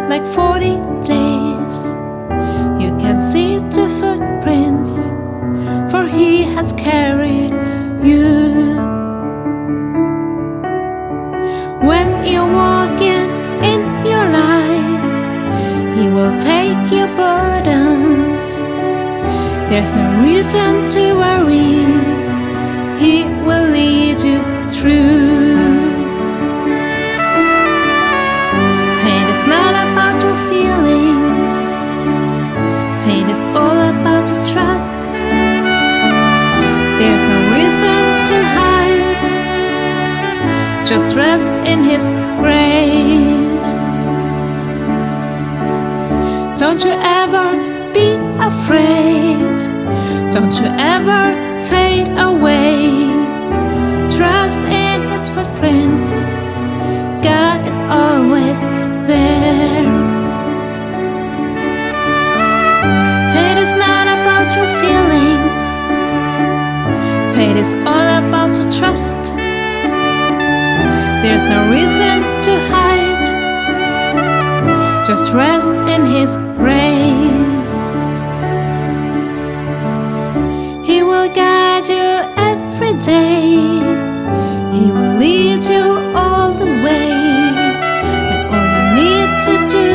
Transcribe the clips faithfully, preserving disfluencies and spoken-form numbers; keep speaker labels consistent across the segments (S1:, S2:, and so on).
S1: like forty days. You can see the footprints, for he has carried you. When you're walking in your life, he will take your burdens. There's no reason to worry, he will lead you through. Faith is not about your feelings, faith is all about your trust. There's no reason to hide, just rest in his grace. Don't you ever be afraid, don't you ever fade away. Trust in his footprints, God is always there. Faith is not about your feelings, faith is all about to trust. There's no reason to hide, just rest in his grace. He will guide you every day, he will lead you all the way. And all you need to do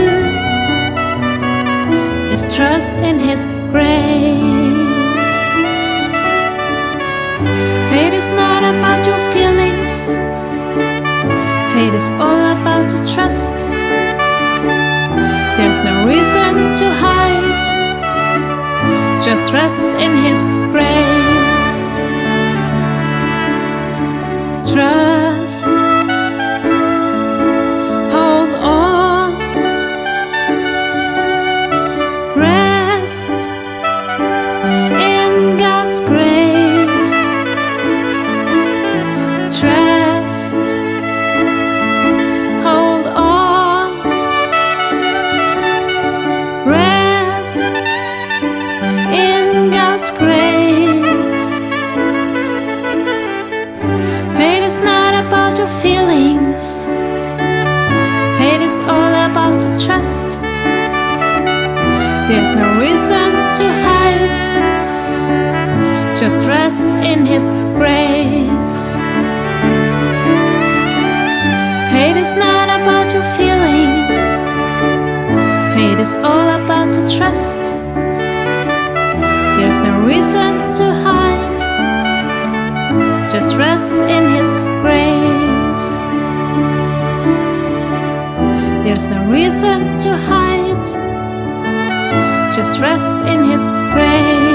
S1: is trust in his grace. Faith is not about your feelings, faith is all about to trust. There's no reason to hide, just rest in his grace. Trust, hold on, rest in God's grace. Trust, hold on, rest in God's grace. Faith is not about your feelings, faith is all about to trust. There's no reason to hide, just rest in his grace. Faith is not about your feelings, faith is all about to trust. There's no reason to hide, just rest in his grace. There's no reason to hide, just rest in his grace.